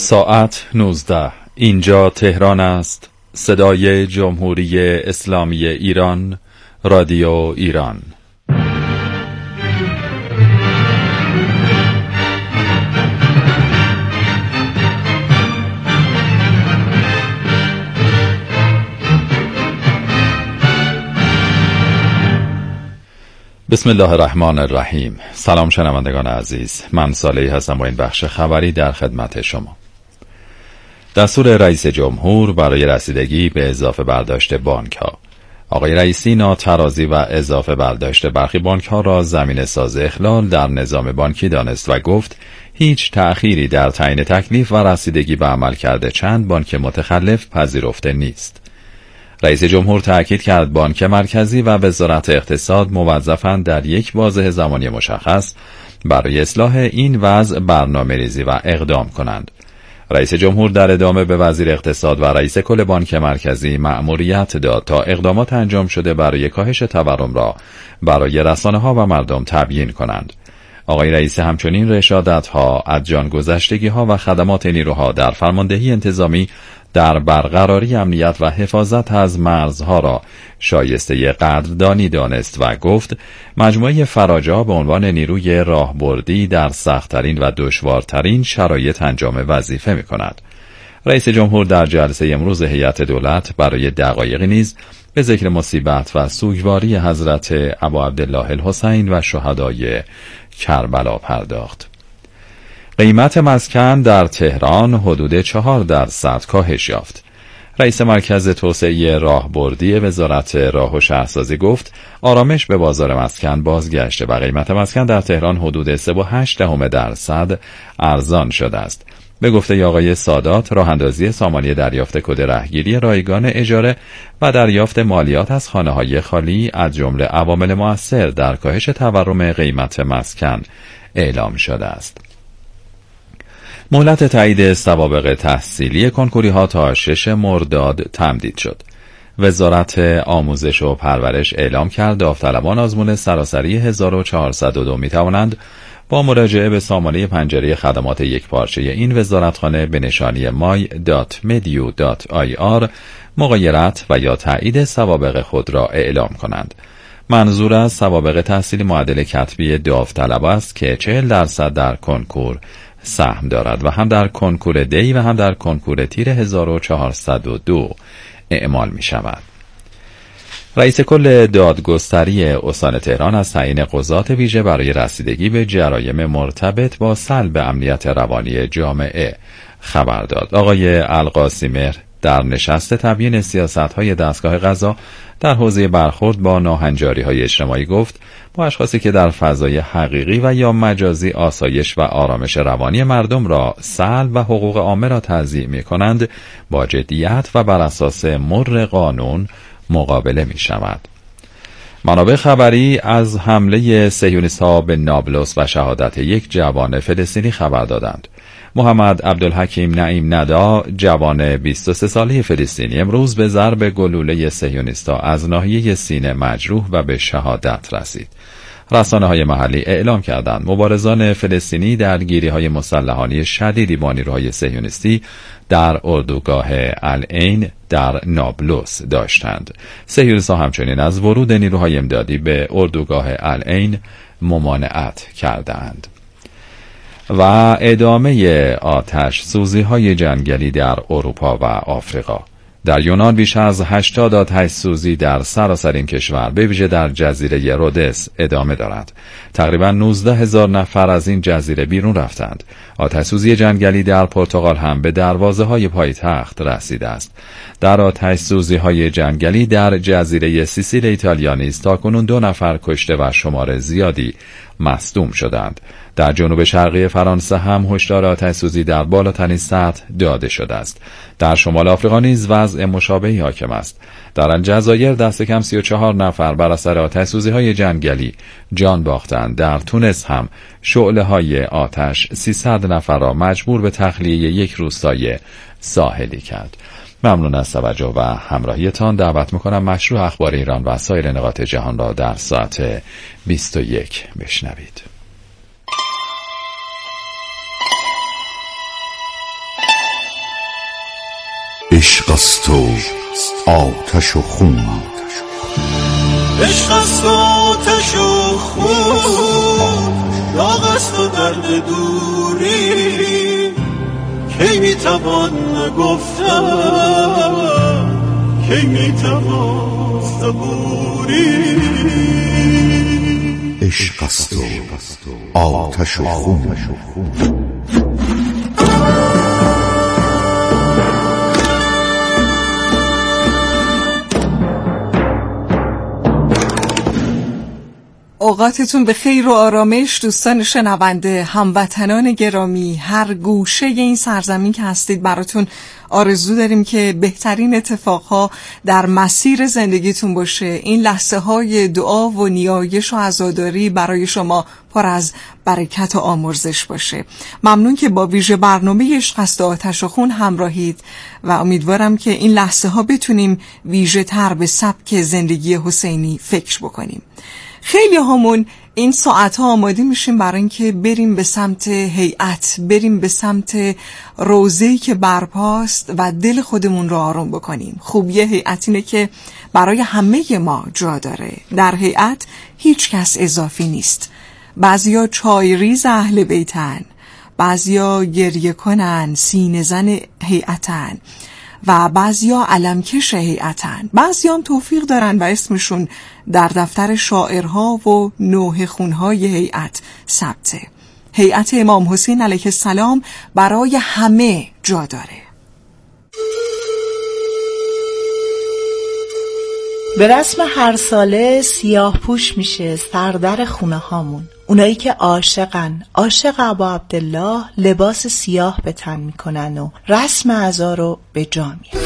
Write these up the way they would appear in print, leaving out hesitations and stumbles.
ساعت 19. اینجا تهران است. صدای جمهوری اسلامی ایران، رادیو ایران. بسم الله الرحمن الرحیم. سلام شنوندگان عزیز، من صالحی هستم با این بخش خبری در خدمت شما. دستور رئیس جمهور برای رسیدگی به اضافه برداشت بانک ها. آقای رئیسی ناترازی و اضافه برداشت برخی بانک ها را زمینه ساز اخلال در نظام بانکی دانست و گفت هیچ تأخیری در تعیین تکلیف و رسیدگی به عملکرد چند بانک متخلف پذیرفته نیست. رئیس جمهور تأکید کرد بانک مرکزی و وزارت اقتصاد موظفند در یک بازه زمانی مشخص برای اصلاح این وضع برنامه‌ریزی و اقدام کنند. رئیس جمهور در ادامه به وزیر اقتصاد و رئیس کل بانک مرکزی مأموریت داد تا اقدامات انجام شده برای کاهش تورم را برای رسانه‌ها و مردم تبیین کنند. آقای رئیس همچنین رشادت‌ها، از جانگذشتگی‌ها و خدمات نیروها در فرماندهی انتظامی در برقراری امنیت و حفاظت از مرزها را شایسته قدردانی دانست و گفت مجموعه فراجا به عنوان نیروی راهبردی در سخت‌ترین و دشوارترین شرایط انجام وظیفه می‌کند. رئیس جمهور در جلسه امروز هیئت دولت برای دقایقی نیز به ذکر مصیبت و سوگواری حضرت ابا عبدالله الحسین و شهدای کربلا پرداخت. قیمت مسکن در تهران حدود 4% کاهش یافت. رئیس مرکز توسعه راهبردی وزارت راه و شهرسازی گفت آرامش به بازار مسکن بازگشته و قیمت مسکن در تهران حدود 3.8% ارزان شده است. به گفته آقای سادات، راه‌اندازی سامانه دریافت کد رهگیری رایگان اجاره و دریافت مالیات از خانه‌های خالی از جمله عوامل مؤثر در کاهش تورم قیمت مسکن اعلام شده است. مهلت تایید سوابق تحصیلی کنکوری‌ها تا 6 مرداد تمدید شد. وزارت آموزش و پرورش اعلام کرد داوطلبان آزمون سراسری 1402 می‌توانند با مراجعه به سامانه پنجره خدمات یکپارچه این وزارتخانه به نشانی my.medu.ir مغایرت و یا تایید سوابق خود را اعلام کنند. منظور از سوابق تحصیلی معادل کتبی داوطلب است که 40% در کنکور سهم دارد و هم در کنکور دی و هم در کنکور تیر 1402 اعمال می شود. رئیس کل دادگستری استان تهران از تعیین قضات ویژه برای رسیدگی به جرایم مرتبط با سلب امنیت روانی جامعه خبر داد. آقای القاسیمهر در نشست تبیین سیاست‌های دستگاه قضا در حوزه برخورد با ناهنجاری‌های اجتماعی گفت با اشخاصی که در فضای حقیقی و یا مجازی آسایش و آرامش روانی مردم را سلب و حقوق عامه را تضییع می‌کنند با جدیت و بر اساس مر قانون مقابله می‌شود. منابع خبری از حمله صهیونیست‌ها به نابلس و شهادت یک جوان فلسطینی خبر دادند. محمد عبدالحکیم نعیم ندا، جوان 23 ساله فلسطینی، امروز به ضرب گلوله صهیونیست‌ها از ناحیه سینه مجروح و به شهادت رسید. رسانه‌های محلی اعلام کردند مبارزان فلسطینی درگیری‌های مسلحانه شدیدی با نیروهای صهیونیستی در اردوگاه العین در نابلس داشتند. صهیونیست‌ها همچنین از ورود نیروهای امدادی به اردوگاه العین ممانعت کردند. و ادامه آتش سوزی‌های جنگلی در اروپا و آفریقا. در یونان بیش از 80 آتش سوزی در سراسر این کشور به ویژه در جزیره رودس ادامه دارد. تقریباً 19,000 نفر از این جزیره بیرون رفتند. آتش سوزی جنگلی در پرتغال هم به دروازه‌های پایتخت رسیده است. در آتش سوزی‌های جنگلی در جزیره سیسیل ایتالیا نیز تاکنون 2 نفر کشته و شمار زیادی مصدوم شدند. در جنوب شرقی فرانسه هم هشدار آتش سوزی در بالاترین سطح داده شده است. در شمال آفریقا نیز وضع مشابهی حاکم است. در الجزایر دست کم 34 نفر بر اثر آتش سوزی‌های جنگلی جان باختند. در تونس هم شعله‌های آتش 300 نفر را مجبور به تخلیه یک روستای ساحلی کرد. ممنون از توجه و همراهیتان. دعوت میکنم مشروع اخبار ایران و سایر نقاط جهان را در ساعت 21 بشنوید. عشق است و آتش و خون، عشق است و آتش و خون، داغ است و درد دوری، کی میتوان گفتم، کی میتوان صبوری. عشق است و آتش و خون. اوقاتتون به خیر و آرامش دوستان شنونده، هموطنان گرامی، هر گوشه این سرزمین که هستید براتون آرزو داریم که بهترین اتفاقها در مسیر زندگیتون باشه. این لحظه های دعا و نیایش و عزاداری برای شما پر از برکت و آمرزش باشه. ممنون که با ویژه برنامه عشق است و آتش و خون همراهید و امیدوارم که این لحظه ها بتونیم ویژه تر به سبک زندگی حسینی فکر بکنیم. خیلی همون این ساعت ها آماده میشیم برای اینکه بریم به سمت هیئت، بریم به سمت روضه‌ای که برپاست و دل خودمون رو آروم بکنیم. خوبی هیئت اینه که برای همه ما جا داره. در هیئت هیچ کس اضافی نیست. بعضیا چای ریز اهل بیتن، بعضیا گریه کنن سینه زن هیئتن و بعضیا علمکش هیئتن، بعضیا هم توفیق دارن و اسمشون در دفتر شاعرها و نوحه خونهای هیئت ثبته. هیئت امام حسین علیه السلام برای همه جا داره. به رسم هر ساله سیاه پوش میشه سردر خونه هامون. اونایی که عاشقن، عاشق ابا عبدالله، لباس سیاه به تن میکنن و رسم عزا رو به جا میارن.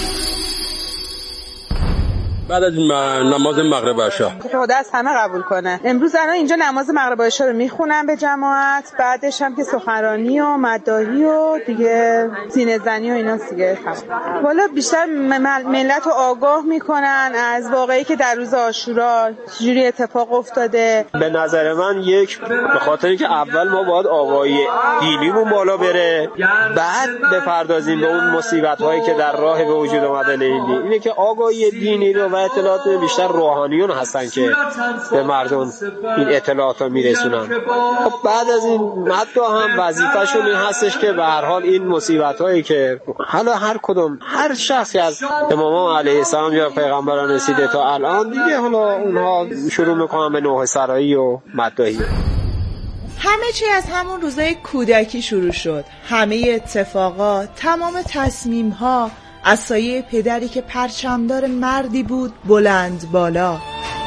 بعد از نماز مغرب عشا خدا از همه قبول کنه. امروز الان اینجا نماز مغرب عشا رو میخونن به جماعت، بعدش هم که سخنرانی و مداحی و دیگه سینه زنی و اینا دیگه والا بیشتر ملت رو آگاه میکنن از واقعی که در روز عاشورا چجوری اتفاق افتاده. به نظر من یک به خاطر اینکه اول ما باید آگاهی دینیمون بالا بره، بعد بپردازیم به اون مصیبت هایی که در راه به وجود اومدن اینه که آگاهی دینی رو و اطلاعات بیشتر روحانیون هستن که به مردم این اطلاعات رو میرسونن. خب بعد از این مدعا هم وظیفه‌شون این هستش که به هر حال این مصیبت هایی که حالا هر کدوم هر شخصی از امامان علیه السلام یا پیغمبران رسیده تا الان دیگه حالا اونها شروع میکنن به نوحه سرایی و مداحی. همه چی از همون روزای کودکی شروع شد. همه اتفاقات، تمام تصمیم‌ها از سایه پدری که پرچمدار مردی بود بلند بالا.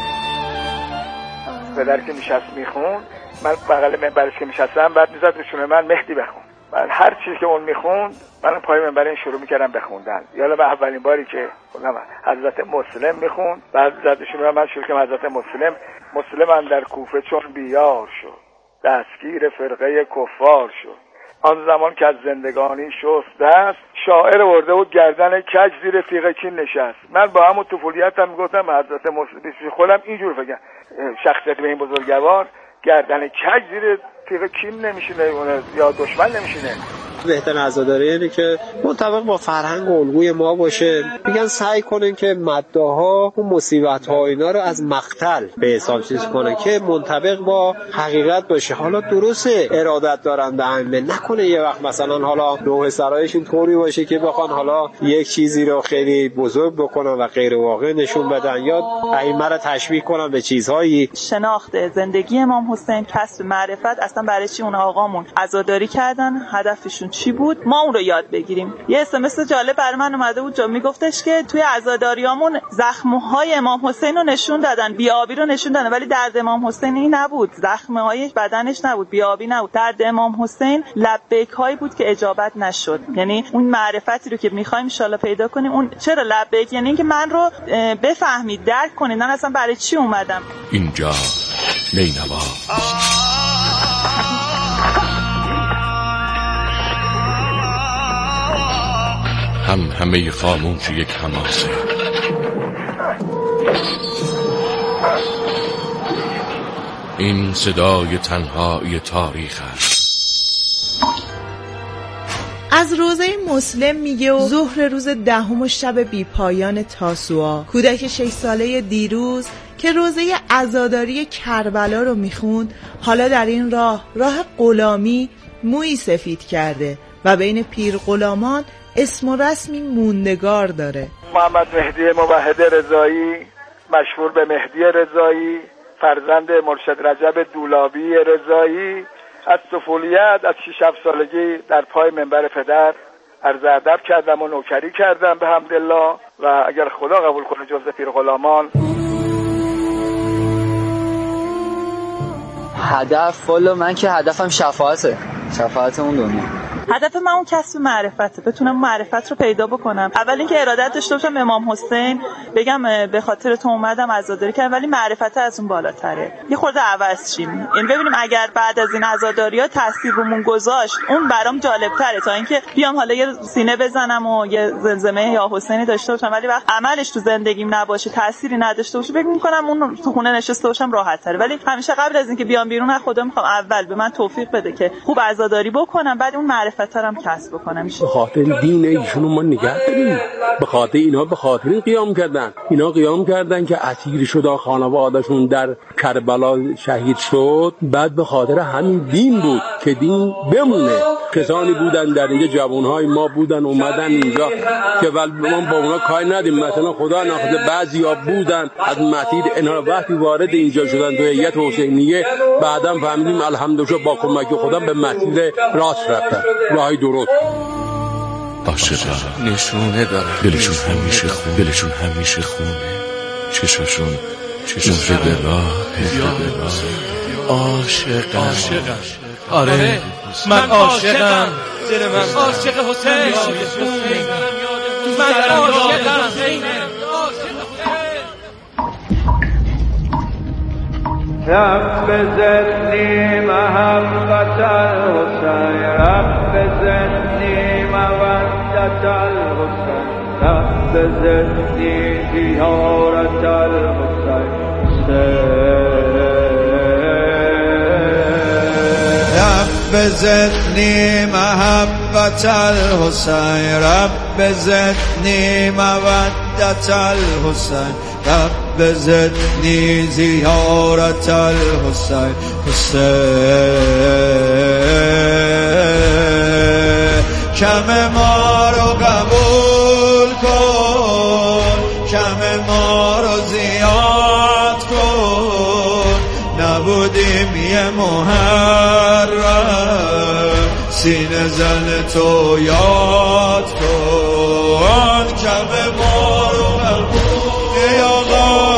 پدر که نشست میخون، من بغل منبرش که نشستم، بعد میزد روشونه من مهدی بخون. من هر چیزی که اون میخوند من پای منبر این شروع میکردم بخوندن. یالا به اولین باری که حضرت مسلم میخوند، بعد زدشون من شروع کردم حضرت مسلم اندر کوفه چون بیار شد، دستگیر فرقه کفار شد. آن زمان که از زندگانی شست دست، شاعر ورده و گردن کج زیر تیغ کین نشست. من با همون طفولیتم میگفتم حضرت مسلم خودم اینجور فکر شخصیت به این بزرگوار گردن کج زیر تیغ کین نمیشینه یا دشمن نمیشینه. بهترین عزاداری اینه که منطبق با فرهنگ و الگوی ما باشه. میگن سعی کنن که مداها و مصیبت‌ها اینا رو از مقتل به حساب چیز کنن که منطبق با حقیقت باشه. حالا درسته ارادت دارن به همه، نکنه یه وقت مثلا حالا نوحه سرایشون طوری باشه که بخوان حالا یک چیزی رو خیلی بزرگ بکنن و غیر واقع نشون بدن یا ائمه رو تشبیه کنن به چیزهایی. شناخت زندگی امام حسین، کسب معرفت، اصلا برای چی اون آقامون عزاداری کردن، هدفشون چی بود، ما اون رو یاد بگیریم. یه اسمس جالب برای من اومده بود، میگفتش که توی عزاداریامون زخم‌های امام حسین رو نشون دادن، بی‌آبی رو نشون دادن، ولی درد امام حسین این نبود، زخم‌های بدنش نبود، بی‌آبی نبود. درد امام حسین لبیک هایی بود که اجابت نشد. یعنی اون معرفتی رو که می‌خوایم ان شاءالله پیدا کنیم. اون چرا لبیک؟ یعنی اینکه من رو بفهمید، درک کنید من اصلا برای چی اومدم. اینجا نینوا. همه خاموش یک حماسه. این صدای تنهایی تاریخ است. از روزه مسلم میگه و ظهر روز 10 شب بیپایان تاسوعا، کودک 6 ساله دیروز که روزه عزاداری کربلا رو میخوند حالا در این راه غلامی مویی سفید کرده و بین پیر غلامان اسم و رسمی موندگار داره. محمد مهدی موحد رضایی، مشهور به مهدی رضایی، فرزند مرشد رجب دولابی رضایی، از طفولیت از 6-7 سالگی در پای منبر پدر عرض ادب کردم و نوکری کردم به حمدالله و اگر خدا قبول کنه جزء پیر غلامان. هدف والا من که هدفم شفاعت اون دنیا. هدف من اون کسب معرفته، بتونم معرفت رو پیدا بکنم. اول اینکه ارادت داشته باشم امام حسین بگم به خاطر تو اومدم عزاداری کردم، ولی معرفت از اون بالاتره. یه خورده عوض شیم، این ببینیم اگر بعد از این عزاداری‌ها تاثیر رومون گذاشت اون برام جالب‌تره تا اینکه بیام حالا یه سینه بزنم و یه زمزمه یا حسینی داشته باشم ولی وقت عملش تو زندگیم نباشه، تأثیری نداشته باشه، فکر می‌کنم اون تو خونه نشسته باشم راحت‌تره. ولی همیشه قبل از اینکه بیام بیرون از خدا می‌خوام اول به من توفیق بده که خوب عزاداری بکنم، بعد اون معرفت‌هارم کسب بکنم. به خاطر دین ایشون ما نگه داریم، به خاطر این قیام کردن. اینا قیام کردن که اسیر شد، خانواده‌شون در کربلا شهید شد، بعد به خاطر همین دین بود که دین بمونه. کسانی بودن در اینجا، جوانهای ما بودن اومدن اینجا که ما با اونا کاری ندیم. مثلا خدا ناخواسته بعضیا بودن از مسیر اینا وقتی وارد اینجا شدن تو هیئت حسینیه، بعدم فهمیدیم الحمدلله با کمک خدا به مسیر راست رفتن، راهی درست. عاشقان نشونه داره، دلشون همیشه خونه، چشمشون به راه عاشقان. آره من عاشقم، دل من عاشق حسین، من عاشقم. رب زدنی محبت الحسین، رب زدنی مودت الحسین، رب زدنی زیارت الحسین، رب زدنی محبت الحسین، رب زدنی مودت الحسین، رب زدنی زیارت الحسین، کم ما رو قبول کن، کم ما رو زیاد کن، نبودیم یه محرم، سینه زن تو یاد کن، کم ما رو قبول ای آقا،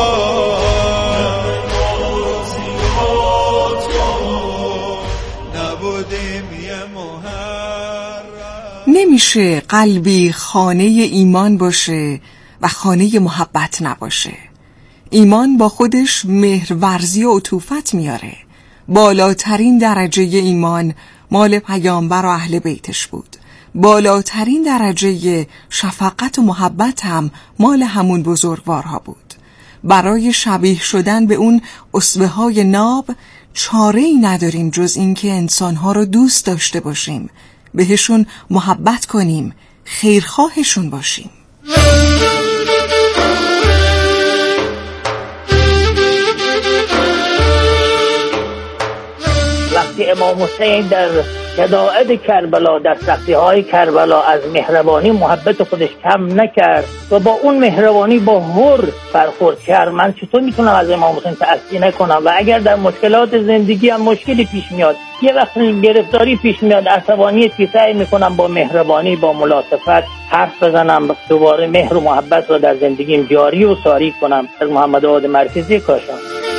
زیاد کن، نبودیم یه محرم. نمیشه قلبی خانه ایمان باشه و خانه محبت نباشه. ایمان با خودش مهرورزی و عطوفت میاره. بالاترین درجه ایمان مال پیامبر و اهل بیتش بود. بالاترین درجه شفقت و محبت هم مال همون بزرگوارها بود. برای شبیه شدن به اون اسوه‌های ناب چاره‌ای نداریم جز اینکه انسانها رو دوست داشته باشیم، بهشون محبت کنیم، خیرخواهشون باشیم. وقتی امام حسین در شدائد کربلا، در سختی‌های کربلا از مهربانی محبت خودش کم نکرد و با اون مهربانی با هر برخورد کرد، من چطور میتونم از امام حسین تعصی نکنم؟ و اگر در مشکلات زندگی هم مشکلی پیش میاد، یه وقت گرفتاری پیش میاد، عصبانیت، که سعی میکنم با مهربانی، با ملاطفت حرف بزنم، دوباره مهر و محبت رو در زندگیم جاری و ساری کنم. از محمد عاد مرکزی کاشان.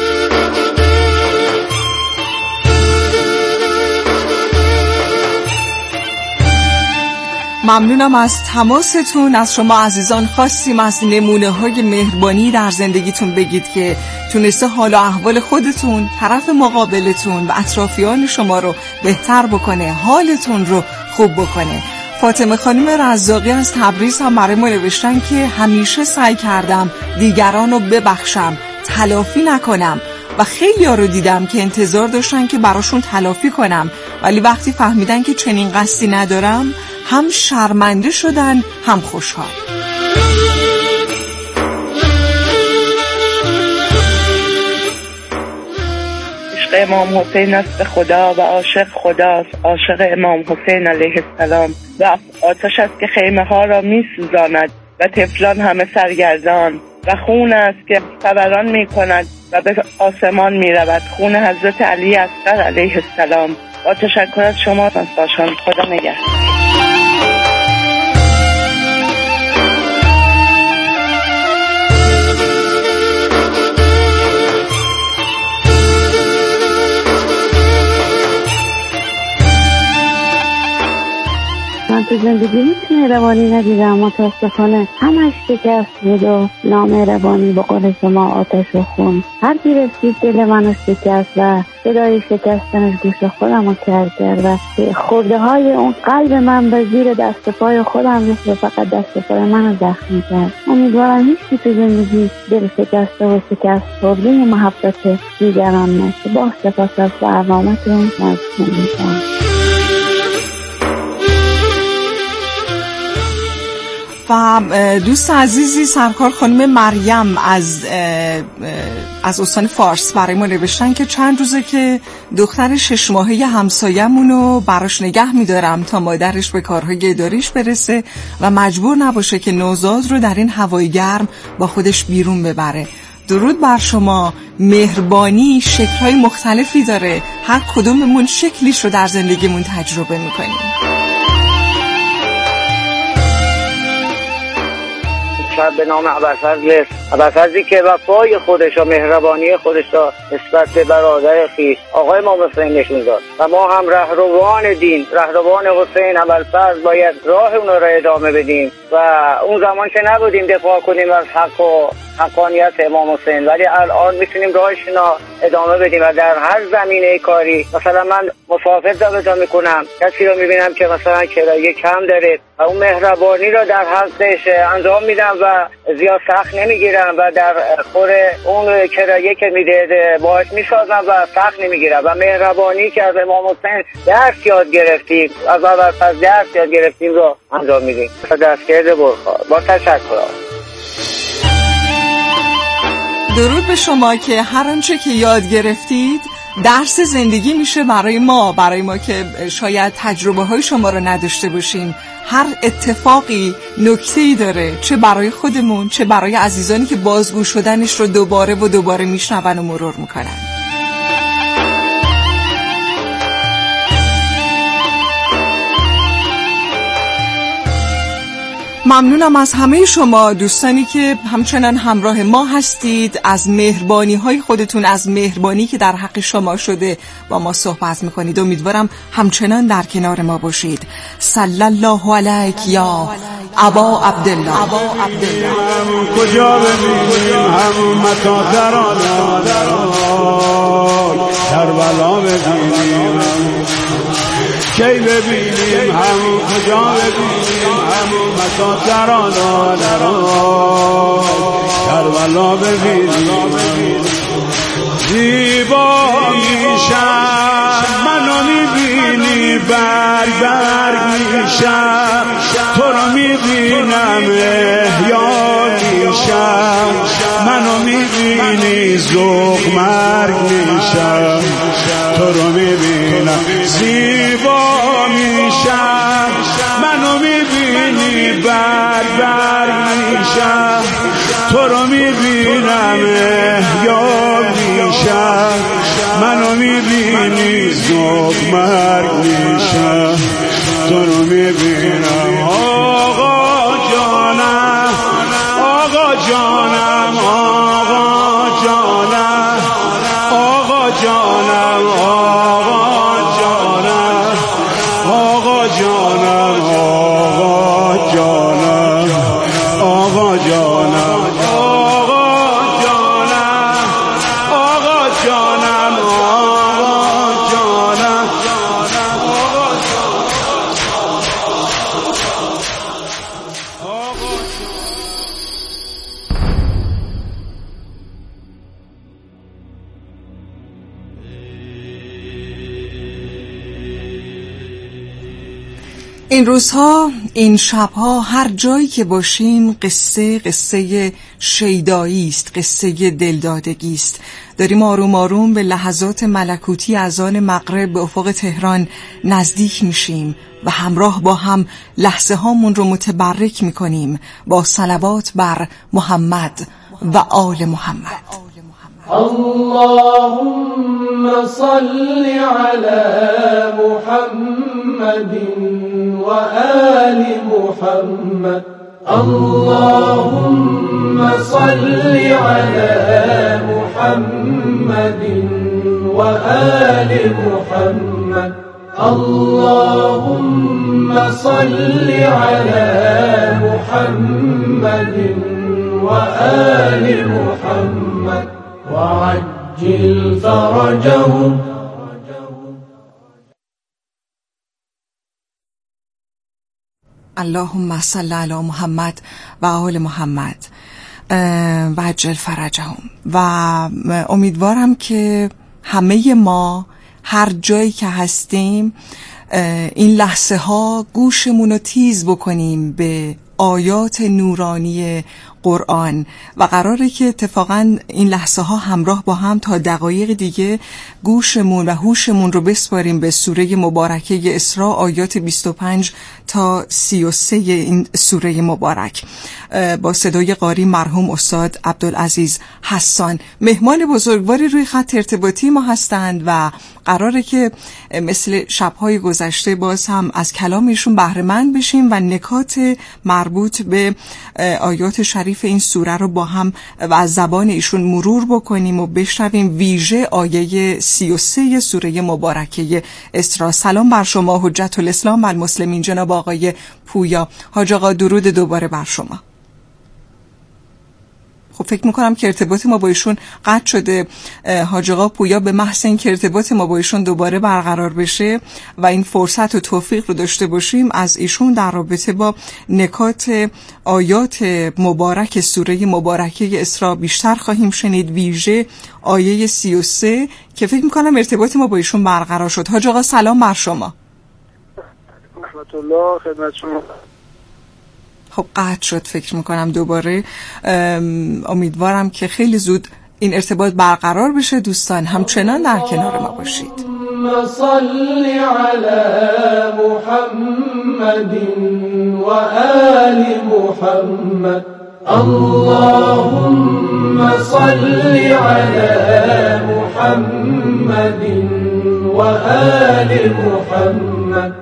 ممنونم از تماستون. از شما عزیزان خواستیم از نمونه های مهربانی در زندگیتون بگید که تونسته حال و احوال خودتون، طرف مقابلتون و اطرافیان شما رو بهتر بکنه، حالتون رو خوب بکنه. فاطمه خانم رزاقی از تبریز هم برای ما نوشتن که همیشه سعی کردم دیگران رو ببخشم، تلافی نکنم و خیلی ها رو دیدم که انتظار داشتن که براشون تلافی کنم، ولی وقتی فهمیدن که چنین قصدی ندارم هم شرمنده شدن هم خوشحال. عشق امام حسین است به خدا و عاشق خداست، عاشق امام حسین علیه السلام. و آتش است که خیمه ها را می سوزاند و طفلان همه سرگردان، و خون است که فوران می کند و به آسمان می رود، خون حضرت علی اصغر علیه السلام. با تشکر از شما باشان، خدا نگهدار. من تو زندگی هیچ مهربانی ندیدم، متاسفانه همش شکست بود و نامهربانی، به قول شما آتش و خون. هر کی رسید دل منو شکست و صدای شکستنش گوش خودم رو کرد و خورده های اون قلب من به زیر دست پای خودم رسید و فقط دست پای منو زخمی کرد. امیدوارم هیچ کی تو زندگی دل شکسته و شکست خورده محبت دیگران نشه. با سپاس از برنامه‌تون ممنون میشم. و دوست عزیزی سرکار خانم مریم از استان فارس برای ما نوشتن که چند روزه که دختر 6 ماهه همسایه‌مونو براش نگه می‌دارم تا مادرش به کارهای اداریش برسه و مجبور نباشه که نوزاد رو در این هوای گرم با خودش بیرون ببره. درود بر شما. مهربانی شکل‌های مختلفی داره، هر کدوممون شکلیش رو در زندگیمون تجربه می‌کنیم. شب به نام ابوالفضلی که وفای خودش و مهربانی خودش را نسبت به برادر خویش آقای امام حسین نشون داد و ما هم رهروان دین، رهروان حسین ابوالفضل باید راه اونا را ادامه بدیم و اون زمان که نبودیم دفاع کنیم از حق و حقانیت امام حسین، ولی الان میتونیم راهشون ادامه بدیم و در هر زمینه کاری. مثلا من مسافر جابجا میکنم، کسی رو میبینم که مثلا کرایه کم داره و اون مهربانی رو در حقش انجام میدم و زیاد سخت نمیگیرم و در خور اون کرایه که میده باهاش میسازم و سخت نمیگیرم و مهربانی که از امام حسین درس یاد گرفتیم، از ابوالفضل درس یاد گرفتیم رو انجام میدیم. دستگرد برخواه. با تشکر. درود به شما که هر آنچه که یاد گرفتید درس زندگی میشه برای ما که شاید تجربه های شما رو نداشته باشیم. هر اتفاقی نکته‌ای داره، چه برای خودمون چه برای عزیزانی که بازگو شدنش رو دوباره و دوباره میشنون و مرور میکنن. ممنونم از همه شما دوستانی که همچنان همراه ما هستید، از مهربانی های خودتون، از مهربانی که در حق شما شده با ما صحبت میکنید. امیدوارم همچنان در کنار ما باشید. صلی الله علیک یا ابا عبدالله. کجا ببینیم همون مکاتران کربلا ببینیم، کی ببینیم همون کجا ببینیم همون مسافران کربلا ببینیم. زیبا میشم منو میبینی، برگ برگ میشم تو رو میبینم، احیا میشم منو میبینی، ذوق مرگ میشم تو رو میبینم. زیبا میشم منو میبینی، برگ برگ میشم تو رو میبینم، احیا میشم منو میبینی، ذوق مرگ میشم تو رو میبینم. آقا جانم آقا جانم آقا جانم آقا جانم آقا جانم آقا جانم آقا جانم آقا جانم آقا جانم آقا جانم آقا جانم. این روزها، این شبها، هر جایی که باشیم قصه شیدایی است، قصه دلدادگی است. داریم آروم آروم به لحظات ملکوتی اذان مغرب به افق تهران نزدیک میشیم و همراه با هم لحظه هامون رو متبرک میکنیم با صلوات بر محمد و آل محمد. اللهم صل على محمد وآل محمد. اللهم صل على محمد وآل محمد. اللهم صل على محمد وآل محمد وعجل فرجهم. اللهم صل علی محمد و آل محمد و عجل فرجهم. و امیدوارم که همه ما هر جایی که هستیم این لحظه ها گوشمون رو تیز بکنیم به آیات نورانی قرآن و قراره که اتفاقا این لحظه ها همراه با هم تا دقایق دیگه گوشمون و هوشمون رو بسپاریم به سوره مبارکه اسراء آیات 25 تا 33 این سوره مبارک با صدای قاری مرحوم استاد عبدالعزیز حسان. مهمان بزرگواری روی خط ارتباطی ما هستند و قراره که مثل شب‌های گذشته باز هم از کلام ایشون بهره مند بشیم و نکات مربوط به آیات شریف این سوره رو با هم و از زبان ایشون مرور بکنیم و بشنویم، ویژه آیه 33 سوره مبارکه اسراء. سلام بر شما حجت الاسلام و المسلمین جناب آقای پویا. حاج آقا درود دوباره بر شما. خب فکر میکنم که ارتباط ما با ایشون قطع شده. حاج آقا پویا به محض این که ارتباط ما با ایشون دوباره برقرار بشه و این فرصت و توفیق رو داشته باشیم از ایشون در رابطه با نکات آیات مبارک سوره مبارکه اسراء بیشتر خواهیم شنید، ویژه آیه 33 که فکر میکنم ارتباط ما با ایشون برقرار شد. حاج آقا سلام بر شما. رحمت الله خدمت شما. خب قطع شد فکر میکنم دوباره. امیدوارم که خیلی زود این ارتباط برقرار بشه. دوستان همچنان در کنار ما باشید. اللهم صل علی محمد و آل محمد. اللهم صل علی محمد و آل محمد.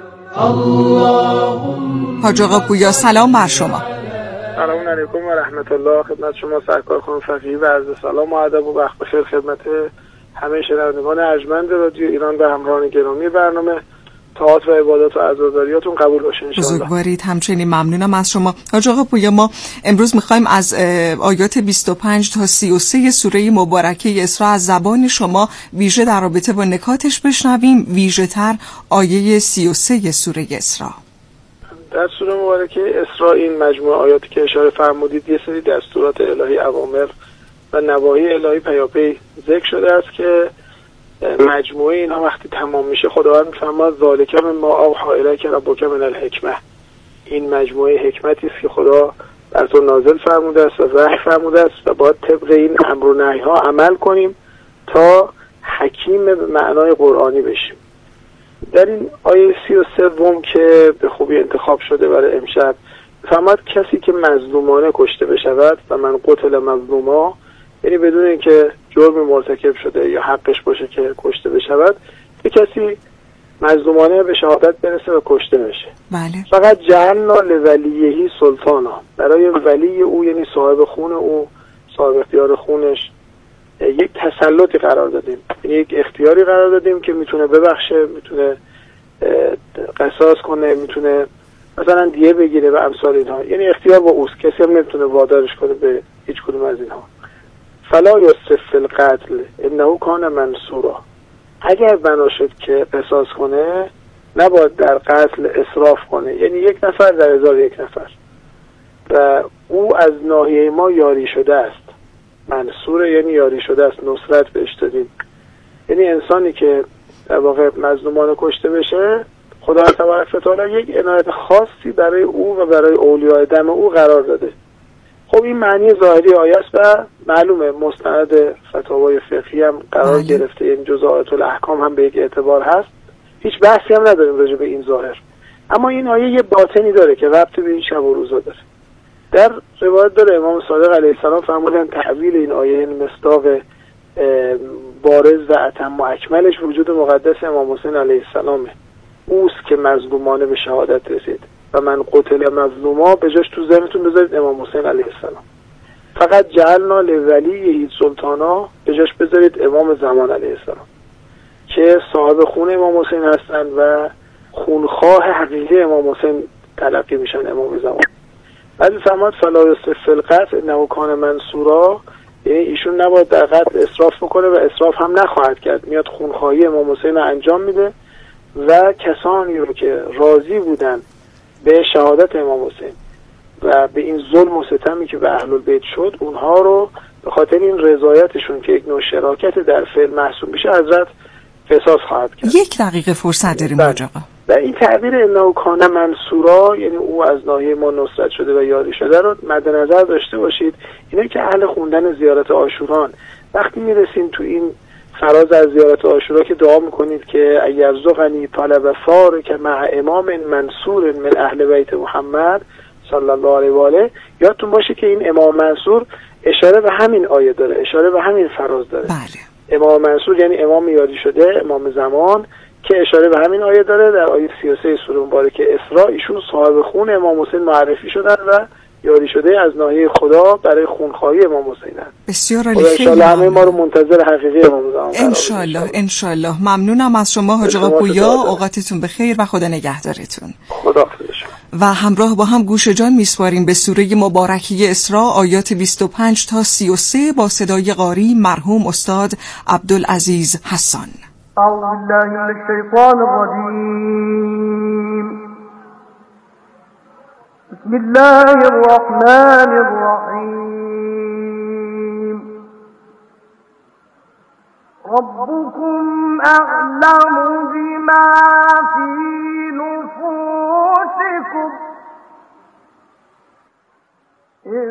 حاج آقا پویا سلام بر شما. سلام علیکم و رحمت الله خدمت شما سرکار خانم فقیه و عرض سلام و ادب و وقت بخیر خدمت همه شنوندگان ارجمند رادیو ایران و همراهان گرامی برنامه. طاعات و عبادات و عزاداریاتون قبول باشه ان شاء الله. بزرگوارید، همچنین ممنونم از شما. حاج آقا پویا ما امروز می‌خوایم از آیات 25 تا 33 سوره مبارکه اسراء از زبان شما ویژه در رابطه با نکاتش بشنویم، ویژه‌تر آیه 33 سوره اسراء. در سوره مبارکه اسراء این مجموعه آیاتی که اشاره فرمودید یه سری دستورات الهی، اوامر و نواهی الهی پیاپی ذکر شده است که مجموعه اینها وقتی تمام میشه خداوند میفرماد ذالک مما اوحی الیک ربک من الحکمه. این مجموعه حکمتی است که خدا بر تو نازل فرموده است و وحی فرموده است و باید طبق این امر و نهی ها عمل کنیم تا حکیم به معنای قرآنی بشیم. در این آیه 33 که به خوبی انتخاب شده برای امشب فرماد کسی که مظلومانه کشته بشود و من قتل مظلوما، یعنی بدون اینکه جرم مرتکب شده یا حقش باشه که کشته بشود، یه کسی مظلومانه به شهادت برسه و کشته بشه. بله. فقط جعلنا لولیهی سلطانا، برای ولی او یعنی صاحب خون او، صاحب اختیار خونش یک تسلطی قرار دادیم، یعنی یک اختیاری قرار دادیم که میتونه ببخشه، میتونه قصاص کنه، میتونه مثلا دیه بگیره و امثال اینها. یعنی اختیار با اوست، کسی هم نمیتونه وادارش کنه به هیچ کدوم از اینها. فلا یسرف فی القتل انه کان منصورا، اگر بنا شد که قصاص کنه نباید در قتل اسراف کنه، یعنی یک نفر در 1001 نفر، و او از ناحیه ما یاری شده است. منصوره یعنی یاری شده است، نصرت بهش دادیم. یعنی انسانی که در واقع مظلومانه کشته بشه خدا تبارک و تعالی یک عنایت خاصی برای او و برای اولیاء دم او قرار داده. خب این معنی ظاهری آیه است و معلومه مستند فتاوای فقهی هم قرار گرفته، این جزئیات الاحکام هم به یک اعتبار هست، هیچ بحثی هم نداریم راجع به این ظاهر. اما این آیه یه باطنی داره که ربط به این شب و روزا داره. در روایت داره امام صادق علیه السلام فرمودن تعبیر این آیه این مصداق بارز و اتم و اکملش وجود مقدس امام حسین علیه السلامه. اوست که مظلومانه به شهادت رسید و من قتل مظلوما، به جاش تو ذهنتون بذارید امام حسین علیه السلام. فقط جعلنا لولی سلطانا، به جاش بذارید امام زمان علیه السلام که صاحب خون امام حسین هستن و خونخواه حقیقی امام حسین تلقی میشن امام زمان. بعد فرمود فلا یسرف فی القتل انه کان منصورا، یعنی ایشون نباید در قتل اسراف بکنه و اسراف هم نخواهد کرد، میاد خونخواهی امام حسین رو انجام میده و کسانی رو که راضی بودن به شهادت امام حسین و به این ظلم و ستمی که به اهل البیت شد، اونها رو به خاطر این رضایتشون که یک نوع شراکت در فعل محسوب میشه حضرت قصاص خواهد کرد. 1 دقیقه فرصت داریم آقا. و این تعبیر انه کان منصورا، یعنی او از ناحیه ما نصرت شده و یاری شده، رو مد نظر داشته باشید. اینه که اهل خوندن زیارت عاشوران وقتی میرسین تو این فراز از زیارت عاشورا که دعا میکنید که ایرزقنی طلب فارک مع امام منصور من اهل بیت محمد صلی الله علیه و آله، یادتون باشه که این امام منصور اشاره به همین آیه داره، اشاره به همین فراز داره. بله. امام منصور یعنی امام یاری شده، امام زمان، که اشاره به همین آیه داره. در آیه 33 سوره مبارکه اسراء ایشون صاحب خون امام حسین معرفی شدن و یاری شده از ناحیه خدا برای خونخواهی امام حسین. بسیار عالی. ان شاء الله همه ما رو منتظر حقیقی امام زمان. ان شاء الله. ممنونم از شما حاج آقا پویا، اوقاتتون بخیر و خدا نگهدارتون. خدا حافظ. و همراه با هم گوش جان میسپاریم به سوره مبارکه اسراء آیات 25 تا 33 با صدای قاری مرحوم استاد عبدالعزیز حسان. اعوذ بالله من الشیطان الرجیم. بسم الله الرحمن الرحیم. ربكم أعلم بما في نفوسكم إن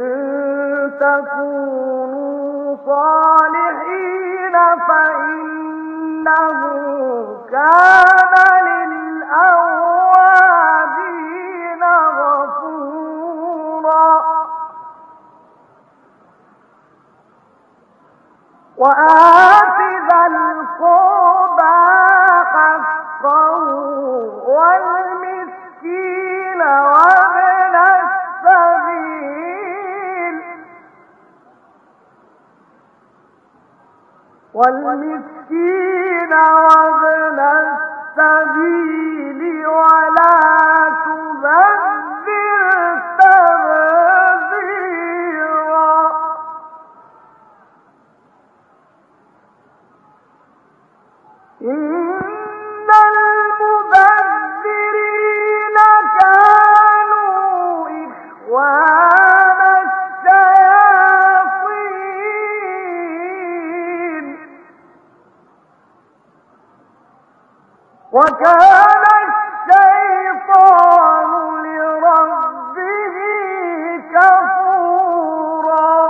تكونوا صالحين فإنه كان للأوابين غفورا وآت ذا القربى حقه والمسكين وابن السبيل ولا تبذر تبذيرا إن المبذرين كانوا إخوان الشياطين وكان الشيطان لربه كفورا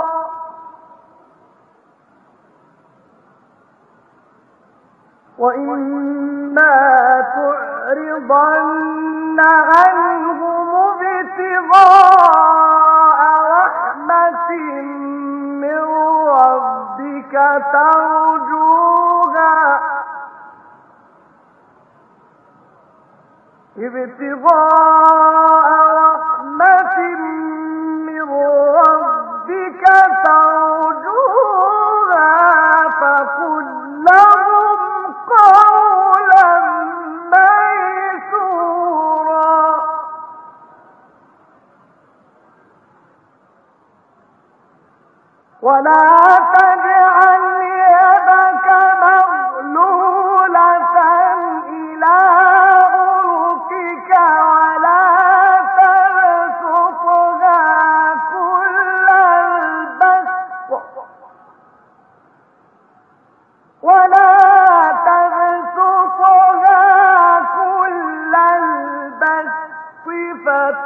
وإما تعرضن عنهم ابتغاء رحمة من ربك ترجوها فقل لهم قولا ميسورا ولا